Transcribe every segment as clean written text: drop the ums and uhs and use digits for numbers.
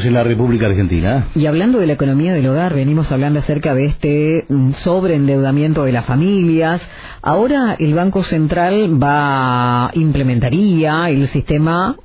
bancos en la República Argentina. Y hablando de la economía del hogar, venimos hablando acerca de este sobreendeudamiento de las familias. Ahora el Banco Central implementará el sistema,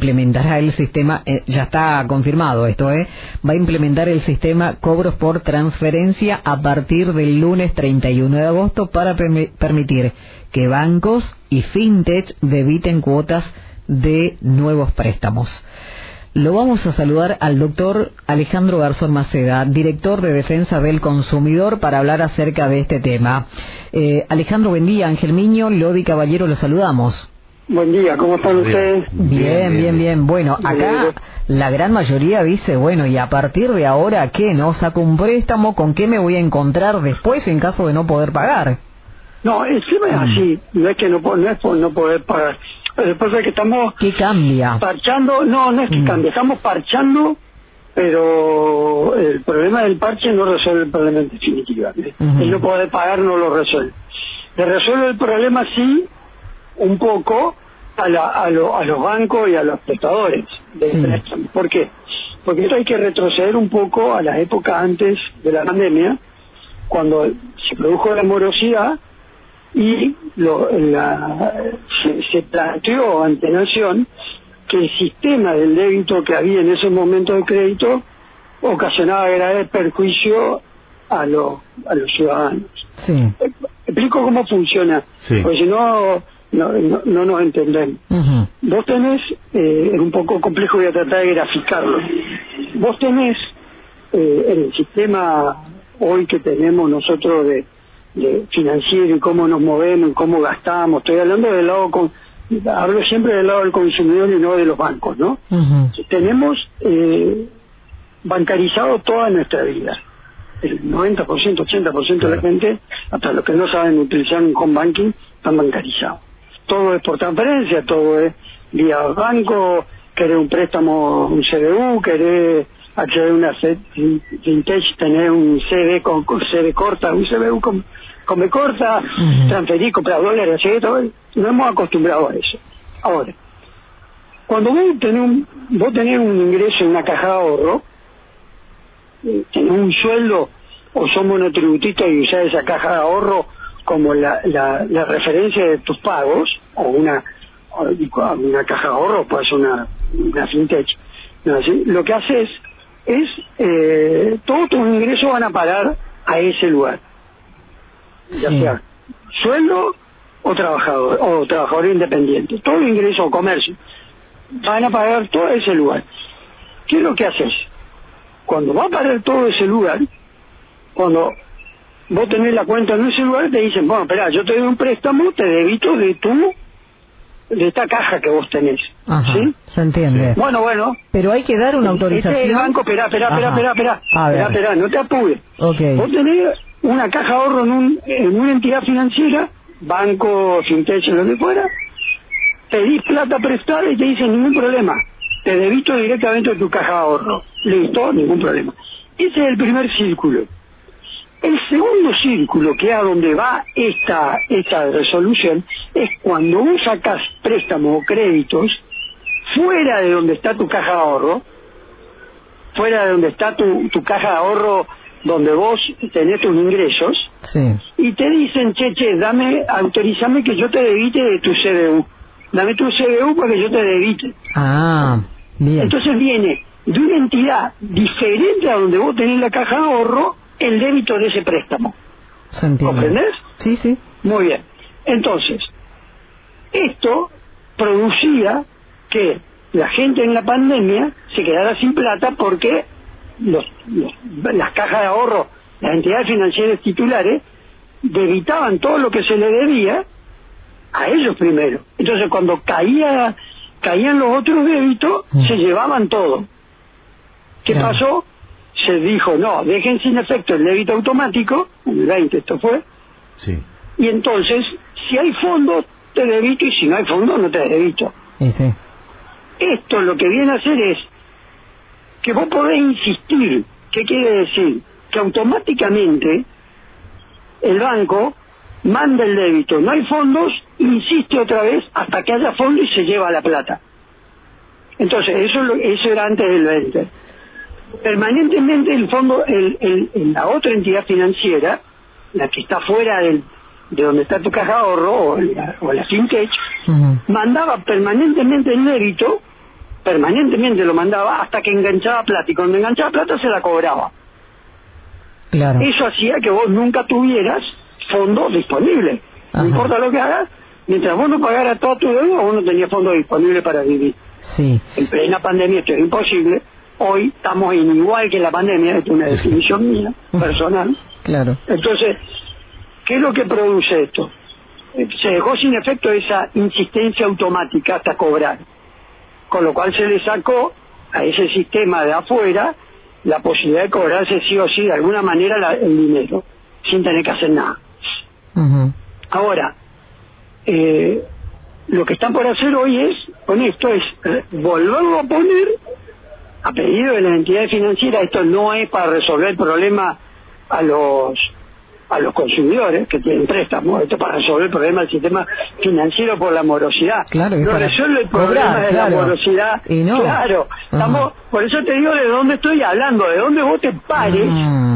ya está confirmado esto, va a implementar el sistema cobros por transferencia a partir del lunes 31 de agosto para permitir que bancos y fintech debiten cuotas de nuevos préstamos. Lo vamos a saludar al doctor Alejandro Garzón Maceda, director de Defensa del Consumidor, para hablar acerca de este tema. Alejandro, buen día. Ángel Miño, Lodi Caballero, los saludamos. Buen día, ¿cómo están ustedes? Bien. Bueno, acá la gran mayoría dice, bueno, y a partir de ahora, ¿qué? ¿No? Saco un préstamo, ¿con qué me voy a encontrar después en caso de no poder pagar? No, encima es así, no es por no poder pagar. Después de que estamos... ¿Qué cambia? Parchando, no es que cambia, estamos parchando, pero el problema del parche no resuelve el problema en definitiva. El no poder pagar no lo resuelve. Le resuelve el problema sí, un poco, a los bancos y a los prestadores del préstamo. ¿Por qué? Porque esto hay que retroceder un poco a la época antes de la pandemia, cuando se produjo la morosidad y se planteó ante Nación que el sistema del débito que había en ese momento de crédito ocasionaba grave perjuicio a los ciudadanos. Sí. Explico cómo funciona, porque si no nos entendemos. Vos tenés, es un poco complejo, voy a tratar de graficarlo. Vos tenés en el sistema hoy que tenemos nosotros de financiero y cómo nos movemos y cómo gastamos, estoy hablando hablo siempre del lado del consumidor y no de los bancos, ¿no? Tenemos bancarizado toda nuestra vida. El 90%, 80% de la gente, hasta los que no saben utilizar un home banking, están bancarizados. Todo es por transferencia, todo es vía banco, querés un préstamo, un CDU, querés acceder a una fintech, tener un CD con CD corta, un CBU con B corta, transferir, comprar dólares, todo, nos hemos acostumbrado a eso. Ahora, cuando vos tenés un ingreso en una caja de ahorro, tenés un sueldo o sos monotributista y usás esa caja de ahorro como la referencia de tus pagos, o una caja de ahorro, puede ser una fintech, ¿no? ¿Sí? Lo que haces es todos tus ingresos van a parar a ese lugar, ya sea sueldo o trabajador independiente, todo ingreso o comercio van a pagar todo ese lugar. ¿Qué es lo que haces? Cuando va a parar todo ese lugar, cuando vos tenés la cuenta en ese lugar, te dicen, bueno, espera, yo te doy un préstamo, te debito de esta caja que vos tenés. ¿Sí? Se entiende. Bueno. Pero hay que dar una autorización. Este es el banco, espera, no te apures. Okay. Vos tenés una caja de ahorro en una entidad financiera, banco, fintech, lo que fuera, pedís plata prestada y te dicen, ningún problema, te debito directamente de tu caja de ahorro. Listo, ningún problema. Ese es el primer círculo. El segundo círculo, que es a donde va esta resolución, es cuando vos sacás préstamos o créditos fuera de donde está tu caja de ahorro, fuera de donde está tu caja de ahorro donde vos tenés tus ingresos, y te dicen, autorízame que yo te debite de tu CBU. Dame tu CBU para que yo te debite. Bien. Entonces viene de una entidad diferente a donde vos tenés la caja de ahorro el débito de ese préstamo. ¿Comprendés? Sí. Muy bien. Entonces, esto producía que la gente en la pandemia se quedara sin plata porque las cajas de ahorro, las entidades financieras titulares, debitaban todo lo que se le debía a ellos primero. Entonces, cuando caían los otros débitos, se llevaban todo. ¿Qué pasó? Se dijo, no, dejen sin efecto el débito automático, en el 20 esto fue, y entonces, si hay fondo, te debito, y si no hay fondo, no te debito. Esto lo que viene a hacer es que vos podés insistir. ¿Qué quiere decir? Que automáticamente el banco manda el débito, no hay fondos, insiste otra vez hasta que haya fondo y se lleva la plata. Entonces, eso era antes del 20. permanentemente el fondo, la otra entidad financiera, la que está fuera de donde está tu caja de ahorro o la fintech, mandaba permanentemente el débito, permanentemente lo mandaba hasta que enganchaba plata, y cuando enganchaba plata se la cobraba. Claro. Eso hacía que vos nunca tuvieras fondos disponibles. No importa lo que hagas, mientras vos no pagaras toda tu deuda, vos no tenías fondos disponibles para vivir. Sí. En plena pandemia esto es imposible. Hoy estamos en igual que la pandemia, es una definición mía, personal. Claro. Entonces, ¿qué es lo que produce esto? Se dejó sin efecto esa insistencia automática hasta cobrar, con lo cual se le sacó a ese sistema de afuera la posibilidad de cobrarse sí o sí de alguna manera el dinero, sin tener que hacer nada. Ahora, lo que están por hacer hoy con esto es volverlo a poner a pedido de las entidades financieras. Esto no es para resolver el problema a los consumidores que tienen préstamos, esto es para resolver el problema del sistema financiero por la morosidad. Claro, no resuelve el problema de la morosidad. Y no. Claro, por eso te digo de dónde estoy hablando, de dónde vos te pares,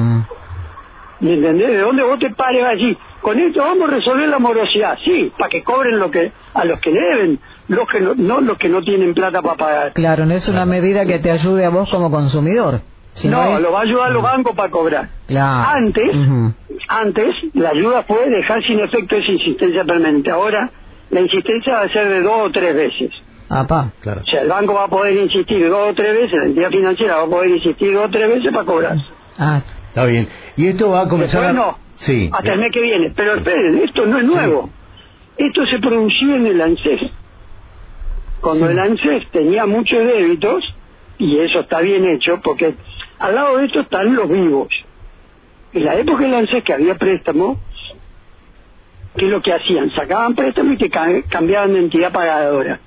¿me entendés? De dónde vos te pares allí. Con esto vamos a resolver la morosidad, sí, para que cobren a los que le deben, los que no tienen plata para pagar. Claro, no es una medida que te ayude a vos como consumidor. No, lo va a ayudar a los bancos para cobrar. Claro. Antes la ayuda fue dejar sin efecto esa insistencia permanente. Ahora la insistencia va a ser de 2 o 3 veces. Claro. O sea, el banco va a poder insistir 2 o 3 veces, la entidad financiera va a poder insistir 2 o 3 veces para cobrar. Está bien. Y esto va a comenzar hasta el mes que viene. Pero esperen, esto no es nuevo. Esto se producía en el ANSES. Cuando el ANSES tenía muchos débitos, y eso está bien hecho, porque al lado de esto están los vivos. En la época del ANSES, que había préstamo, ¿qué es lo que hacían? Sacaban préstamo y te cambiaban de entidad pagadora.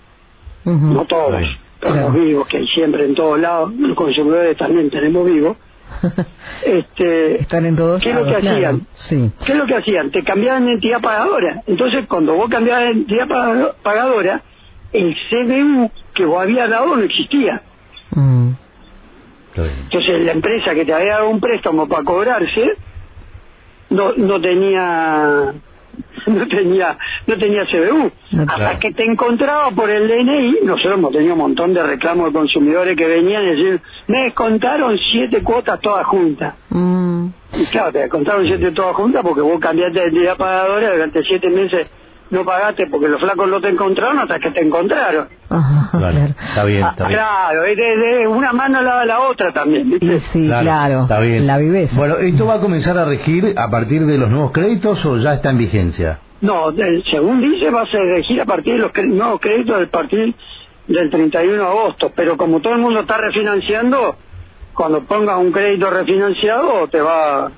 No todos, pero los vivos, que hay siempre en todos lados, los consumidores también tenemos vivos. Están en todos ¿Qué es lo que hacían? Sí. ¿Qué es lo que hacían? Te cambiaban de entidad pagadora. Entonces, cuando vos cambiabas de entidad pagadora, el CBU que vos habías dado no existía. Entonces la empresa que te había dado un préstamo para cobrarse no tenía CBU. Hasta que te encontraba por el DNI. Nosotros hemos tenido un montón de reclamos de consumidores que venían y decían, me descontaron 7 cuotas todas juntas. Y claro, te descontaron 7 todas juntas porque vos cambiaste de entidad pagadora, durante 7 meses no pagaste porque los flacos no te encontraron hasta que te encontraron. Claro. Está bien. Claro, de una mano lava la otra también, ¿viste? Sí, claro. Está bien. La viveza. Bueno, ¿esto va a comenzar a regir a partir de los nuevos créditos o ya está en vigencia? No, según dice va a ser regir a partir de los nuevos créditos a partir del 31 de agosto, pero como todo el mundo está refinanciando, cuando pongas un crédito refinanciado te va...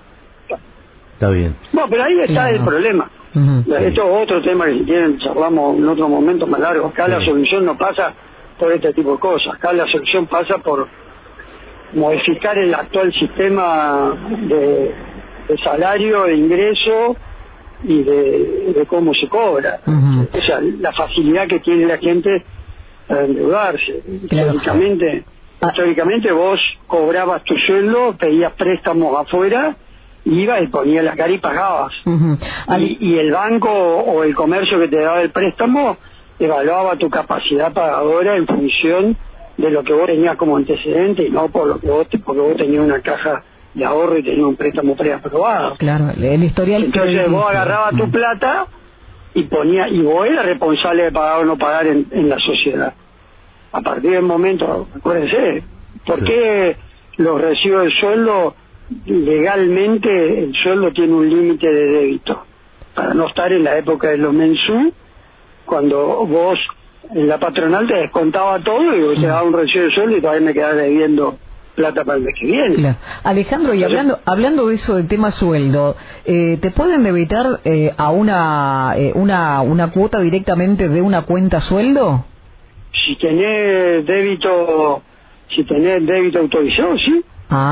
Está bien. No, pero ahí está el problema. Esto es otro tema que si quieren charlamos en otro momento más largo. Acá la solución no pasa por este tipo de cosas. Acá la solución pasa por modificar el actual sistema de salario, de ingreso y de cómo se cobra. O sea, la facilidad que tiene la gente para endeudarse. Históricamente vos cobrabas tu sueldo, pedías préstamos afuera, ibas y ponías la cara y pagabas. Y el banco o el comercio que te daba el préstamo evaluaba tu capacidad pagadora en función de lo que vos tenías como antecedente y no por lo que porque vos tenías una caja de ahorro y tenías un préstamo preaprobado. Claro, el historial. Entonces vos agarrabas tu plata y vos eras responsable de pagar o no pagar en la sociedad. A partir del momento, acuérdense, ¿por qué los recibos del sueldo? Legalmente el sueldo tiene un límite de débito para no estar en la época de los mensú, cuando vos en la patronal te descontaba todo y vos te dabas un recibo de sueldo y todavía me quedás debiendo plata para el mes que viene. Claro. Alejandro, y hablando de eso del tema sueldo, ¿te pueden debitar a una cuota directamente de una cuenta sueldo? Si tenés débito autorizado, sí.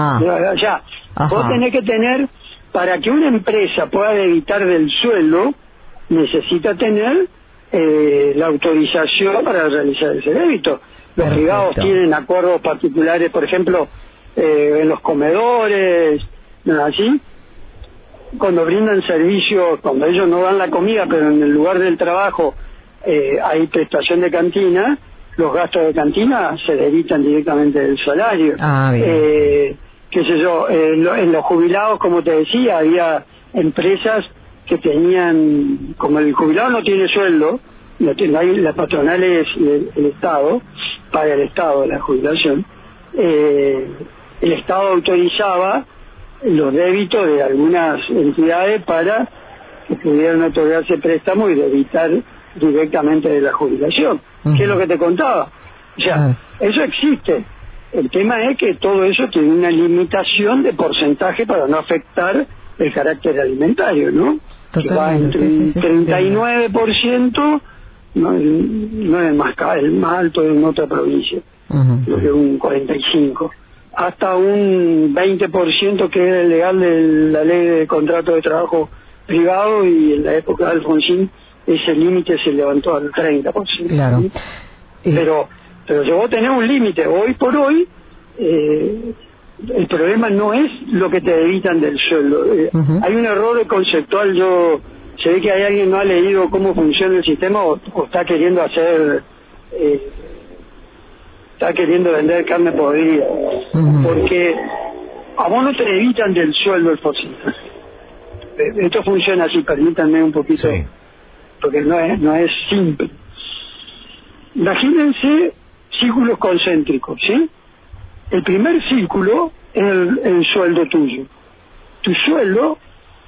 Vos tenés que tener, para que una empresa pueda debitar del sueldo, necesita tener la autorización para realizar ese débito. Los privados tienen acuerdos particulares, por ejemplo, en los comedores, ¿no es así? Cuando brindan servicios, cuando ellos no dan la comida, pero en el lugar del trabajo hay prestación de cantina, los gastos de cantina se debitan directamente del salario. Qué sé yo, en los jubilados, como te decía, había empresas que tenían, como el jubilado no tiene sueldo, la patronal es el Estado, paga el Estado la jubilación, el Estado autorizaba los débitos de algunas entidades para que pudieran otorgarse préstamos y debitar directamente de la jubilación. ¿Qué es lo que te contaba? O sea, eso existe. El tema es que todo eso tiene una limitación de porcentaje para no afectar el carácter alimentario, ¿no? Que va entre un 39%, no es el más alto en otra provincia, creo que un 45%, hasta un 20% que era legal de la ley de contrato de trabajo privado, y en la época de Alfonsín ese límite se levantó al 30%. Claro. Pero si vos tenés un límite, hoy por hoy, el problema no es lo que te debitan del sueldo. Hay un error conceptual. Se ve que hay alguien no ha leído cómo funciona el sistema o está queriendo está queriendo vender carne podrida, porque a vos no te debitan del sueldo el porcentaje. Esto funciona así, permítanme un poquito, porque no es simple. Imagínense círculos concéntricos, ¿sí? El primer círculo es el sueldo tuyo. Tu sueldo,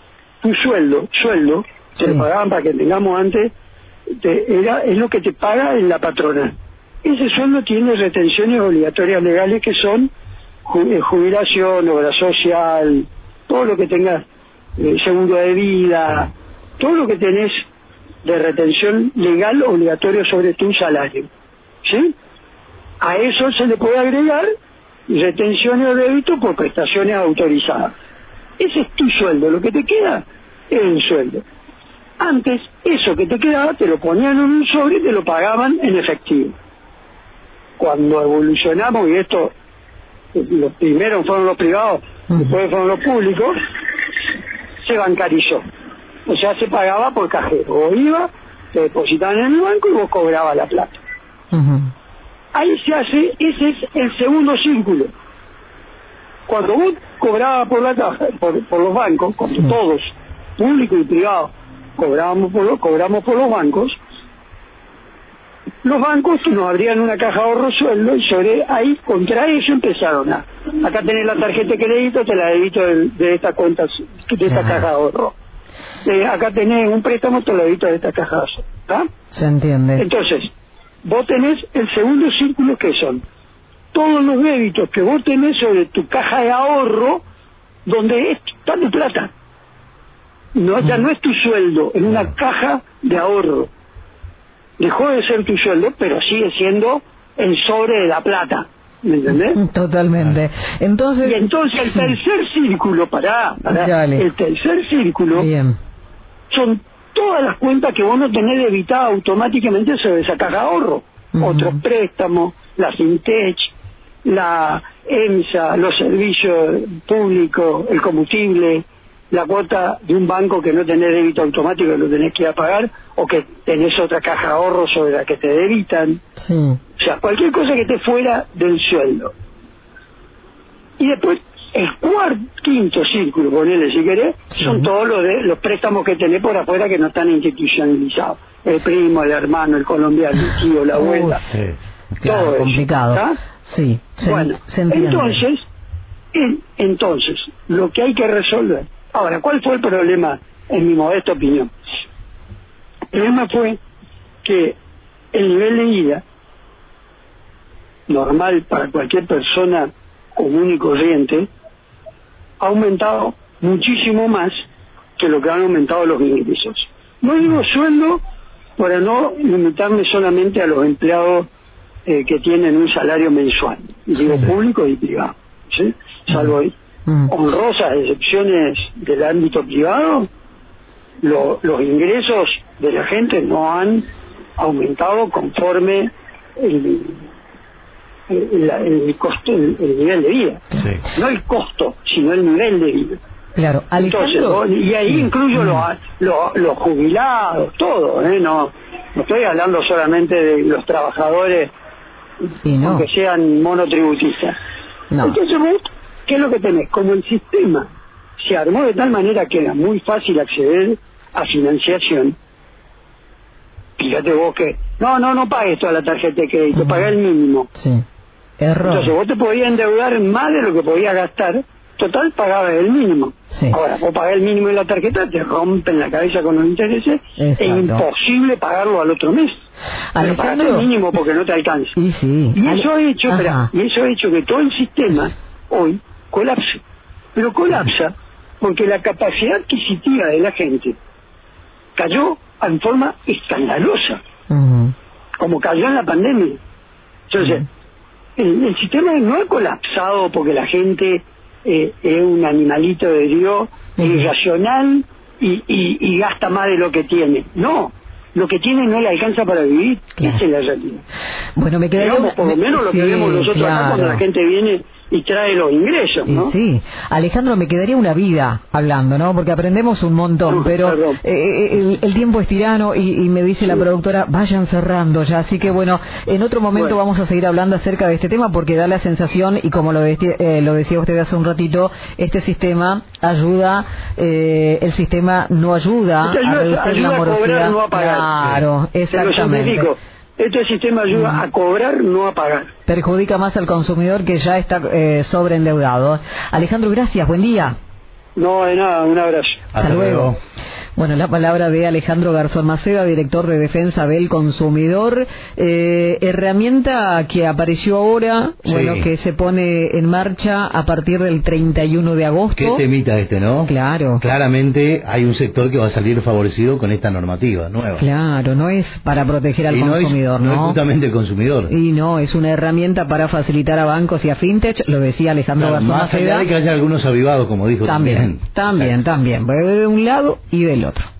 te lo pagaban para que tengamos antes, es lo que te paga en la patronal. Ese sueldo tiene retenciones obligatorias legales que son jubilación, obra social, todo lo que tengas, seguro de vida, todo lo que tenés de retención legal obligatorio sobre tu salario, ¿sí? A eso se le puede agregar retenciones o débito por prestaciones autorizadas. Ese es tu sueldo, lo que te queda es el sueldo. Antes, eso que te quedaba te lo ponían en un sobre y te lo pagaban en efectivo. Cuando evolucionamos, y esto, los primeros fueron los privados, después fueron los públicos, se bancarizó. O sea, se pagaba por cajero. Vos ibas, te depositaban en el banco y vos cobrabas la plata. Ahí se hace, ese es el segundo círculo. Cuando vos cobrabas por la caja, por los bancos, cuando todos, público y privado, cobramos por los bancos nos abrían una caja de ahorro sueldo, y sobre ahí, contra eso empezaron acá tenés la tarjeta de crédito, te la debito de esta cuenta, de esta caja de ahorro. Acá tenés un préstamo, te lo debito de esta caja de ahorro. ¿Está? Se entiende. Entonces, vos tenés el segundo círculo, que son todos los débitos que vos tenés sobre tu caja de ahorro, donde está tu plata. Ya no es tu sueldo, es una caja de ahorro. Dejó de ser tu sueldo, pero sigue siendo el sobre de la plata. ¿Me entendés? Totalmente. Entonces, y entonces el tercer círculo, el tercer círculo son todas las cuentas que vos no tenés debitadas automáticamente sobre esa caja de ahorro. Otros préstamos, la Fintech, la EMSA, los servicios públicos, el combustible, la cuota de un banco que no tenés débito automático, lo tenés que ir a pagar, o que tenés otra caja de ahorro sobre la que te debitan. O sea, cualquier cosa que esté fuera del sueldo. Y después, el quinto círculo, ponele si querés, son todos los préstamos que tenés por afuera que no están institucionalizados. El primo, el hermano, el colombiano, el tío, la abuela. Claro, todo complicado. eso. Sí, bueno, entonces, lo que hay que resolver. Ahora, ¿cuál fue el problema, en mi modesta opinión? El problema fue que el nivel de vida normal para cualquier persona común y corriente ha aumentado muchísimo más que lo que han aumentado los ingresos. No digo sueldo para no limitarme solamente a los empleados que tienen un salario mensual, digo público y privado, ¿sí? Salvo honrosas excepciones del ámbito privado, los ingresos de la gente no han aumentado conforme el costo, el nivel de vida. Sí. No el costo, sino el nivel de vida. Claro, Alejandro. Entonces, y ahí incluyo los jubilados, todo, no estoy hablando solamente de los trabajadores, aunque sean monotributistas. No. Entonces vos, ¿qué es lo que tenés? Como el sistema se armó de tal manera que era muy fácil acceder a financiación, fíjate vos que no pagues toda la tarjeta de crédito, pagá el mínimo. Sí. Error. Entonces vos te podías endeudar más de lo que podías gastar, total pagabas el mínimo. Sí. Ahora vos pagás el mínimo en la tarjeta, te rompen la cabeza con los intereses, exacto. es imposible pagarlo al otro mes. Pero pagaste el mínimo porque no te alcanza. Y sí. Y eso ha hecho que todo el sistema hoy colapse. Pero colapsa porque la capacidad adquisitiva de la gente cayó en forma escandalosa, como cayó en la pandemia. Entonces, el sistema no ha colapsado porque la gente es un animalito de Dios, es irracional y gasta más de lo que tiene. No, lo que tiene no le alcanza para vivir. Esa es la realidad. Bueno, me quedaría por lo menos lo que vemos nosotros acá cuando la gente viene y trae los ingresos, ¿no? Sí, Alejandro, me quedaría una vida hablando, ¿no? Porque aprendemos un montón, pero el tiempo es tirano y me dice la productora, vayan cerrando ya, así que bueno, en otro momento vamos a seguir hablando acerca de este tema porque da la sensación, y como lo decía usted hace un ratito, este sistema ayuda, el sistema no ayuda a reducir la morosidad. No a pagar. Claro, exactamente. Este sistema ayuda a cobrar, no a pagar. Perjudica más al consumidor que ya está sobreendeudado. Alejandro, gracias, buen día. No, de nada, un abrazo. Hasta luego. Bueno, la palabra de Alejandro Garzón Maceda, director de Defensa del Consumidor. Herramienta que apareció ahora, bueno, que se pone en marcha a partir del 31 de agosto. ¿Qué temita este, no? Claro. Claramente hay un sector que va a salir favorecido con esta normativa nueva. Claro, no es para proteger al consumidor, ¿no? No es justamente el consumidor. Y no, es una herramienta para facilitar a bancos y a fintech, lo decía Alejandro Garzón Maceda. Más allá de que haya algunos avivados, como dijo también. De un lado y del otro.